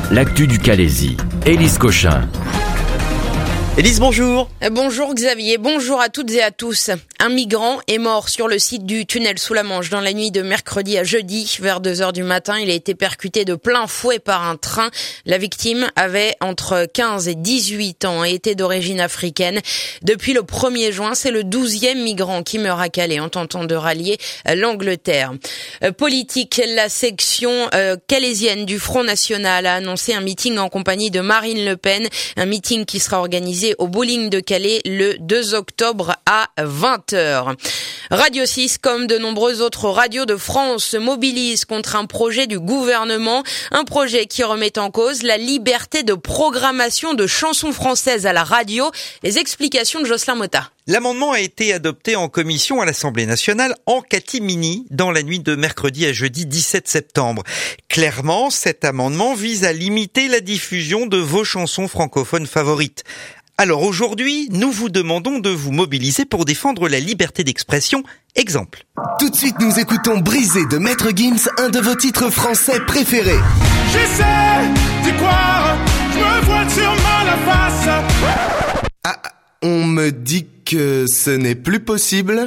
L'actu du Calaisis. Élise Cochin. Élise, bonjour. Bonjour Xavier, bonjour à toutes et à tous. Un migrant est mort sur le site du tunnel sous la Manche dans la nuit de mercredi à jeudi. Vers 2h du matin, il a été percuté de plein fouet par un train. La victime avait entre 15 et 18 ans et était d'origine africaine. Depuis le 1er juin, c'est le 12e migrant qui meurt à Calais en tentant de rallier l'Angleterre. Politique, la section calaisienne du Front National a annoncé un meeting en compagnie de Marine Le Pen. Un meeting qui sera organisé au bowling de Calais le 2 octobre à 20h. Radio 6, comme de nombreuses autres radios de France, se mobilise contre un projet du gouvernement, un projet qui remet en cause la liberté de programmation de chansons françaises à la radio. Les explications de Jocelyn Motta. L'amendement a été adopté en commission à l'Assemblée nationale en catimini dans la nuit de mercredi à jeudi 17 septembre. Clairement, cet amendement vise à limiter la diffusion de vos chansons francophones favorites. Alors aujourd'hui, nous vous demandons de vous mobiliser pour défendre la liberté d'expression. Exemple. Tout de suite, nous écoutons Brisé de Maître Gims, un de vos titres français préférés. J'essaie d'y croire, je me vois sûrement la face. Ah, on me dit que ce n'est plus possible.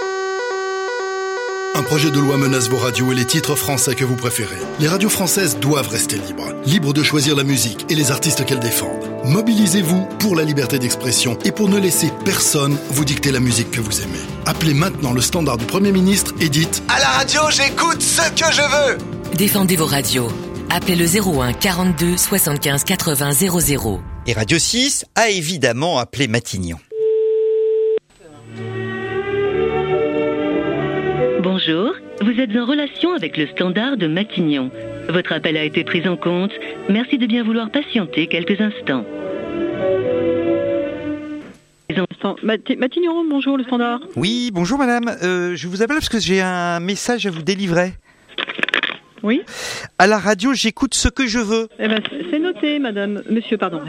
Un projet de loi menace vos radios et les titres français que vous préférez. Les radios françaises doivent rester libres de choisir la musique et les artistes qu'elles défendent. Mobilisez-vous pour la liberté d'expression et pour ne laisser personne vous dicter la musique que vous aimez. Appelez maintenant le standard du Premier ministre et dites « À la radio, j'écoute ce que je veux !» Défendez vos radios. Appelez le 01 42 75 80 00. Et Radio 6 a évidemment appelé Matignon. Bonjour, vous êtes en relation avec le standard de Matignon. Votre appel a été pris en compte. Merci de bien vouloir patienter quelques instants. Matignon, bonjour, le standard. Oui, bonjour madame. Je vous appelle parce que j'ai un message à vous délivrer. Oui. À la radio, j'écoute ce que je veux. Eh ben, c'est noté, madame. Monsieur, pardon.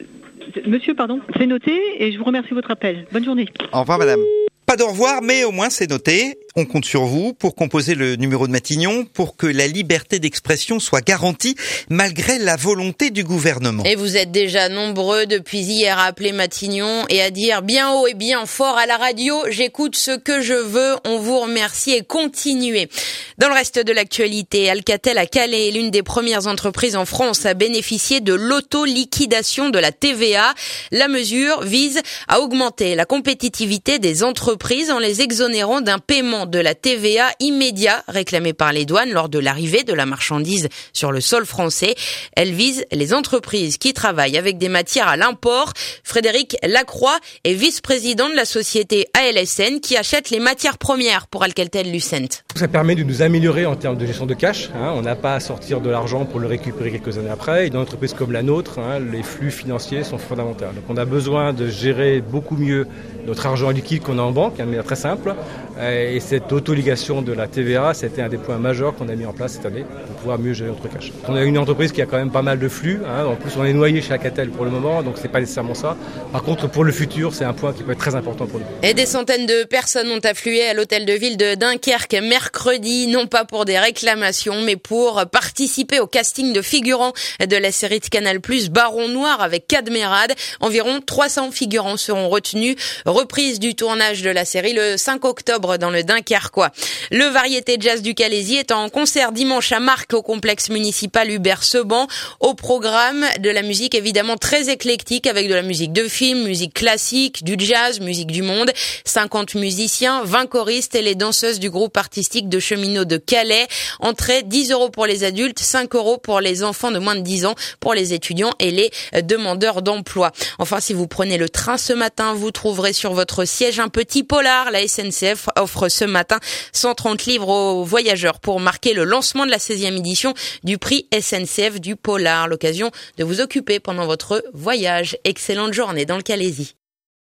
C'est noté et je vous remercie de votre appel. Bonne journée. Au revoir madame. Pas d'au revoir, mais au moins c'est noté. On compte sur vous pour composer le numéro de Matignon pour que la liberté d'expression soit garantie malgré la volonté du gouvernement. Et vous êtes déjà nombreux depuis hier à appeler Matignon et à dire bien haut et bien fort à la radio, j'écoute ce que je veux. On vous remercie et continuez. Dans le reste de l'actualité, Alcatel à Calais est l'une des premières entreprises en France à bénéficier de l'auto-liquidation de la TVA. La mesure vise à augmenter la compétitivité des entreprises en les exonérant d'un paiement de la TVA immédiat réclamé par les douanes lors de l'arrivée de la marchandise sur le sol français. Elle vise les entreprises qui travaillent avec des matières à l'import. Frédéric Lacroix est vice-président de la société ALSN qui achète les matières premières pour Alcatel-Lucent. Ça permet de nous améliorer en termes de gestion de cash. On n'a pas à sortir de l'argent pour le récupérer quelques années après. Et dans une entreprise comme la nôtre, les flux financiers sont fondamentaux. Donc on a besoin de gérer beaucoup mieux notre argent liquide qu'on a en banque, mais très simple. Et cette auto-ligation de la TVA, c'était un des points majeurs qu'on a mis en place cette année pour pouvoir mieux gérer notre cash. On a une entreprise qui a quand même pas mal de flux. En plus, on est noyé chez Alcatel pour le moment, donc c'est pas nécessairement ça. Par contre, pour le futur, c'est un point qui peut être très important pour nous. Et des centaines de personnes ont afflué à l'hôtel de ville de Dunkerque mercredi, non pas pour des réclamations, mais pour participer au casting de figurants de la série de Canal+, Baron Noir avec Cadmerade. Environ 300 figurants seront retenus. Reprise du tournage de la série le 5 octobre dans le Dunkerquois. Le variété jazz du Calaisis est en concert dimanche à Marques au complexe municipal Hubert Seban. Au programme de la musique évidemment très éclectique avec de la musique de film, musique classique, du jazz, musique du monde. 50 musiciens, 20 choristes et les danseuses du groupe artistique de cheminots de Calais. Entrée 10 € pour les adultes, 5 € pour les enfants de moins de 10 ans, pour les étudiants et les demandeurs d'emploi. Enfin, si vous prenez le train ce matin, vous trouverez sur votre siège un petit polar. La SNCF offre ce matin 130 livres aux voyageurs pour marquer le lancement de la 16e édition du prix SNCF du polar. L'occasion de vous occuper pendant votre voyage. Excellente journée dans le Calaisis.